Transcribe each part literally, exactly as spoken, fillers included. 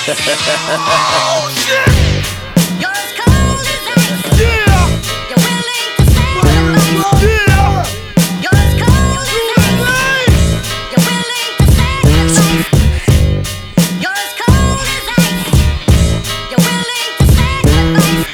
Oh shit! You're as cold as ice. Yeah! You're willing to sacrifice. Yeah! You're as cold as ice. You're willing to sacrifice. You're as cold as ice. You're willing to sacrifice.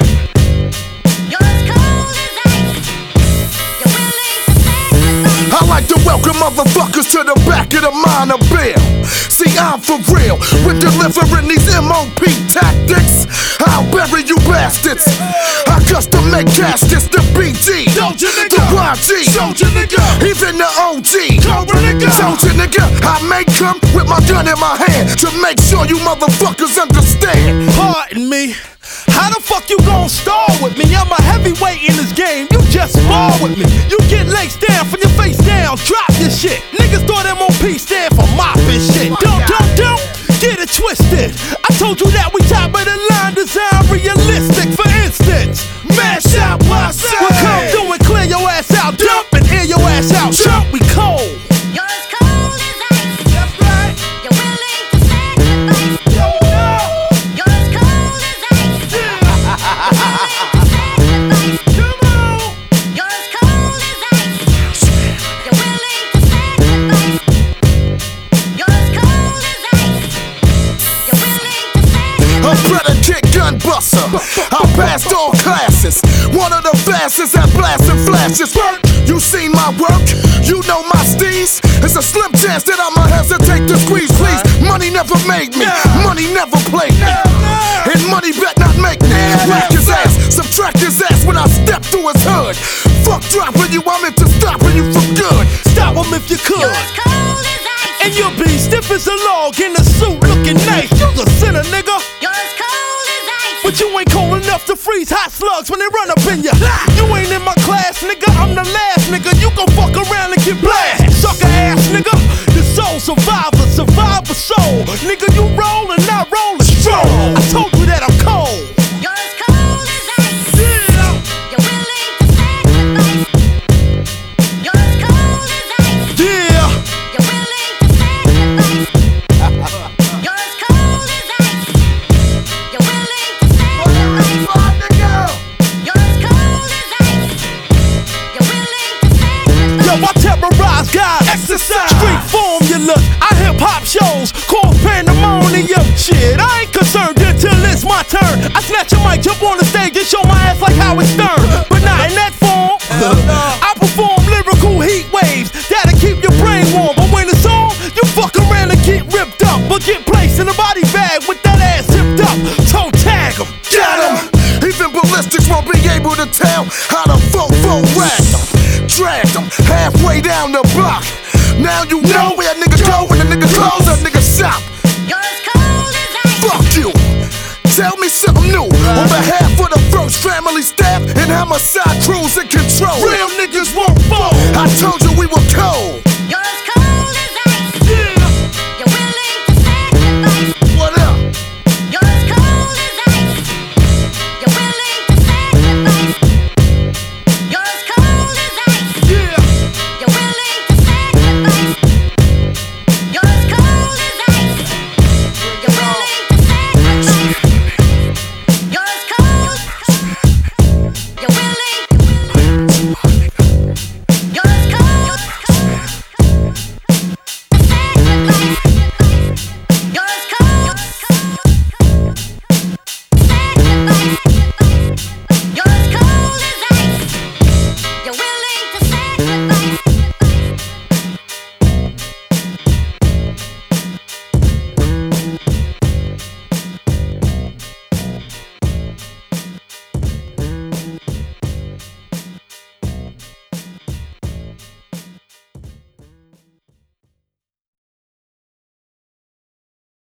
You're as cold as ice. You're willing to sacrifice. I like to welcome motherfuckers to the back of the minor bill. See, I'm for real with delivering these M O P tactics. I'll bury you bastards. I custom make caskets, the B G, Soldier nigga. the Y G, Soldier nigga. even the O G, Cobra nigga. Soldier nigga. I make come with my gun in my hand to make sure you motherfuckers understand. Pardon me. How the fuck you gon' stall with me? I'm a heavyweight in this game, you just spar with me. You get legs down from your face down, drop your shit. Niggas thought M O P stand for mopping shit. Don't, don't, don't get it twisted. I told you that we top of the line, design realistic. For instance, mash out what's up. We'll come through and clear your ass out, dump and air your ass out. Jump, we cold. You're as cold as ice. That's right. You're willing to sacrifice. Yo, yo. You're as cold as ice. You're willing to sacrifice. Come on. You're as cold as ice. You're willing to sacrifice. You're as cold as ice. You're willing to A sacrifice. predicate gun buster. I passed all classes. One of the fastest at blasting flashes. You seen my work? You know my steez? It's a slim chance that I'ma hesitate to squeeze, please. Money never made me. Money never played me. And money bet not make me. Whack his ass, subtract his ass when I step through his hood. Fuck dropping you, I'm into stopping you for good. Stop him if you could. You're as cold as ice. And you'll be stiff as a log in a suit looking nice. You's a sinner, nigga. You're as cold as ice. But you ain't cold enough to freeze hot slugs when they run up in ya. You ain't in my class, nigga. I'm the last, nigga. You gon' fuck around and get blasted. Sucker ass, nigga. The soul survivor, survivor soul. Nigga, you roll and I roll and stroll. I told you that I'm cold. You're as cold as ice. Yeah. You're willing to sacrifice. You're as cold as ice. Yeah. You're willing to sacrifice. You're as cold as ice. You're willing to sacrifice. You're as cold as ice. You're willing to sacrifice. Yo, I terrorize guys. Exercise. Street formula. I hip hop shows. Cause pandemonium. Shit, I ain't concerned until it's my turn. I snatch a mic, jump on the stage and show my ass like Howard Stern. But not in that form. I perform lyrical heat waves that'll keep your brain warm. But when it's on, you fuck around and get ripped up. But get placed in a body bag with that ass zipped up. Toe tag 'em. Got him! Even ballistics won't be able to tell how to fofo rag them. Dragged them halfway down the block. Now you know where a nigga go when a nigga close, a nigga shop. You're as cold as ice. Fuck you! Tell me something new on behalf of the first family staff and homicide crews in control. Real niggas won't fall. I told you we were cold. You're as